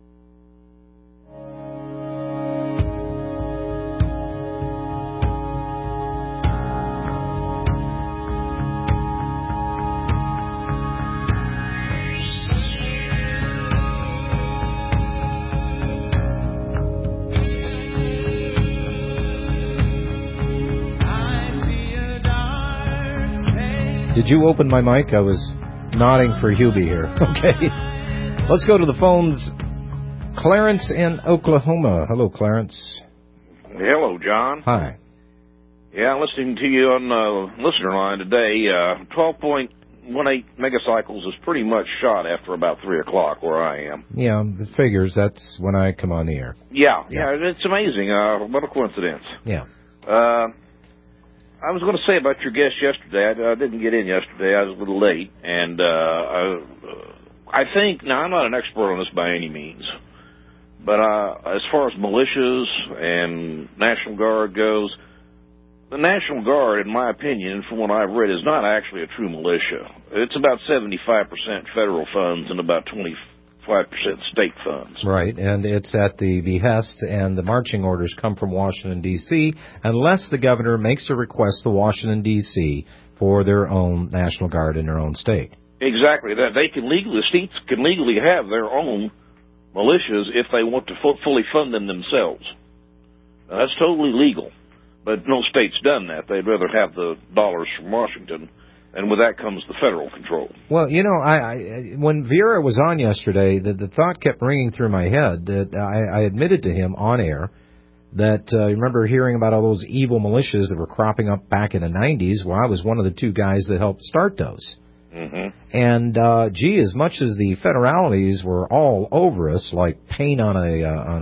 Did you open my mic? I was nodding for Hubie here. Okay. Let's go to the phones. Clarence in Oklahoma. Hello, Clarence. Hello, John. Hi. Yeah, I'm listening to you on the uh, listener line today. Uh, twelve point one eight megacycles is pretty much shot after about three o'clock where I am. Yeah, the figures, that's when I come on the air. Yeah, yeah, it's amazing. Uh, what a coincidence. Yeah. Uh, I was going to say about your guest yesterday. I, I didn't get in yesterday. I was a little late. And uh, I, I think, now I'm not an expert on this by any means, but uh, as far as militias and National Guard goes, the National Guard, in my opinion, from what I've read, is not actually a true militia. It's about seventy-five percent federal funds and about twenty-five percent state funds. Right, and it's at the behest, and the marching orders come from Washington, D C, unless the governor makes a request to Washington, D C for their own National Guard in their own state. Exactly. That they can legally, states can legally have their own militias if they want to fu- fully fund them themselves. Now, that's totally legal. But no state's done that. They'd rather have the dollars from Washington, and with that comes the federal control. Well, you know, I, I when Vieira was on yesterday, the, the thought kept ringing through my head that I, I admitted to him on air that uh, I remember hearing about all those evil militias that were cropping up back in the nineties. Well, I was one of the two guys that helped start those. Mm-hmm. And, uh, gee, as much as the federalities were all over us, like paint on a uh, on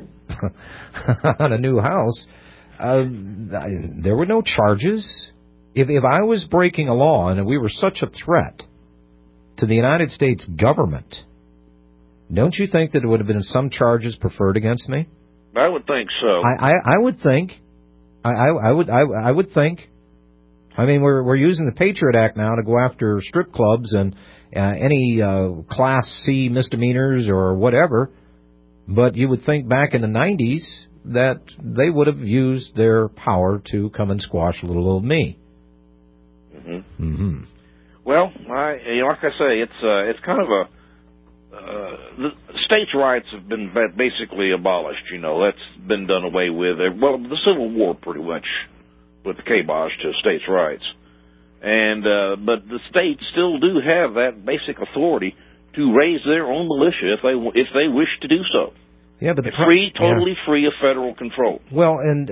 a on a new house, uh, there were no charges. If if I was breaking a law and we were such a threat to the United States government, don't you think that there would have been some charges preferred against me? I would think so. I, I, I would think. I, I, I would I, I would think. I mean, we're we're using the Patriot Act now to go after strip clubs and uh, any uh, Class C misdemeanors or whatever. But you would think back in the nineties that they would have used their power to come and squash little old me. Mm-hmm. Mm-hmm. Well, I, you know, like I say, it's uh, it's kind of a uh, the states' rights have been basically abolished. You know, that's been done away with. Well, the Civil War pretty much put the kibosh to states' rights, and uh, but the states still do have that basic authority to raise their own militia if they if they wish to do so. Yeah, but the pro- free, totally yeah. free of federal control. Well, and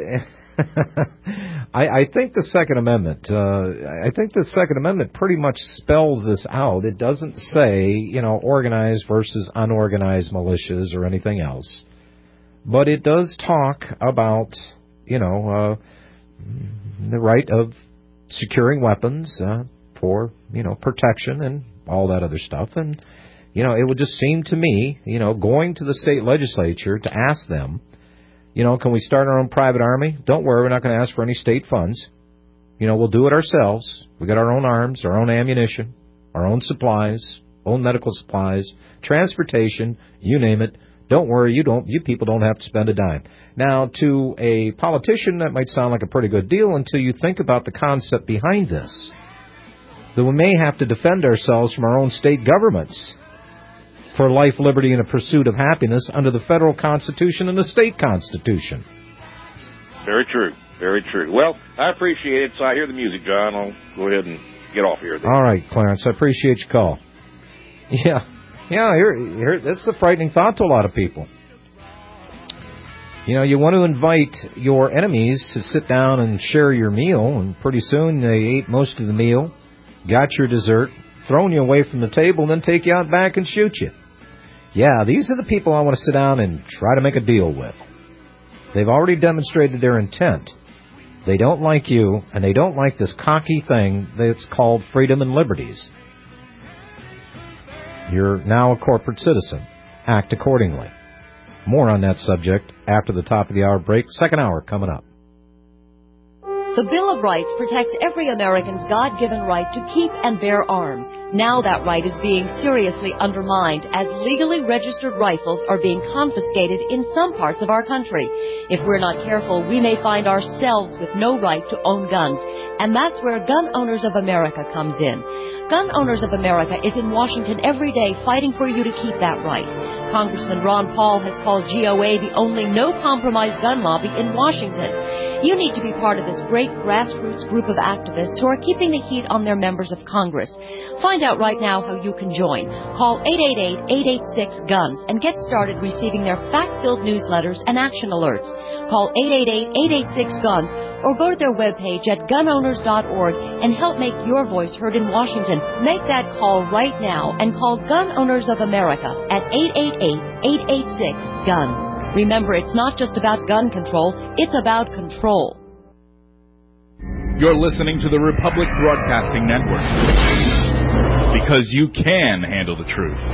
I, I think the Second Amendment, uh, I think the Second Amendment pretty much spells this out. It doesn't say, you know, organized versus unorganized militias or anything else, but it does talk about, you know, uh, the right of securing weapons uh, for, you know, protection and all that other stuff. And, you know, it would just seem to me, you know, going to the state legislature to ask them, you know, can we start our own private army? Don't worry, we're not going to ask for any state funds. You know, we'll do it ourselves. We got our own arms, our own ammunition, our own supplies, own medical supplies, transportation, you name it. Don't worry, you don't. You people don't have to spend a dime. Now, to a politician, that might sound like a pretty good deal until you think about the concept behind this. That we may have to defend ourselves from our own state governments for life, liberty, and a pursuit of happiness under the federal Constitution and the state Constitution. Very true. Very true. Well, I appreciate it. So I hear the music, John. I'll go ahead and get off here then. All right, Clarence. I appreciate your call. Yeah. Yeah, here, here, that's a frightening thought to a lot of people. You know, you want to invite your enemies to sit down and share your meal, and pretty soon they ate most of the meal, got your dessert, thrown you away from the table, and then take you out back and shoot you. Yeah, these are the people I want to sit down and try to make a deal with. They've already demonstrated their intent. They don't like you, and they don't like this cocky thing that's called freedom and liberties. You're now a corporate citizen. Act accordingly. More on that subject after the top of the hour break. Second hour coming up. The Bill of Rights protects every American's God-given right to keep and bear arms. Now that right is being seriously undermined as legally registered rifles are being confiscated in some parts of our country. If we're not careful, we may find ourselves with no right to own guns. And that's where Gun Owners of America comes in. Gun Owners of America is in Washington every day fighting for you to keep that right. Congressman Ron Paul has called G O A the only no-compromise gun lobby in Washington. You need to be part of this great grassroots group of activists who are keeping the heat on their members of Congress. Find out right now how you can join. Call eight eight eight, eight eight six, GUNS and get started receiving their fact-filled newsletters and action alerts. Call eight eight eight, eight eight six, GUNS or go to their webpage at gun owners dot org and help make your voice heard in Washington. Make that call right now and call Gun Owners of America at eight eight eight, eight eight six, GUNS. Remember, it's not just about gun control, it's about control. You're listening to the Republic Broadcasting Network. Because you can handle the truth.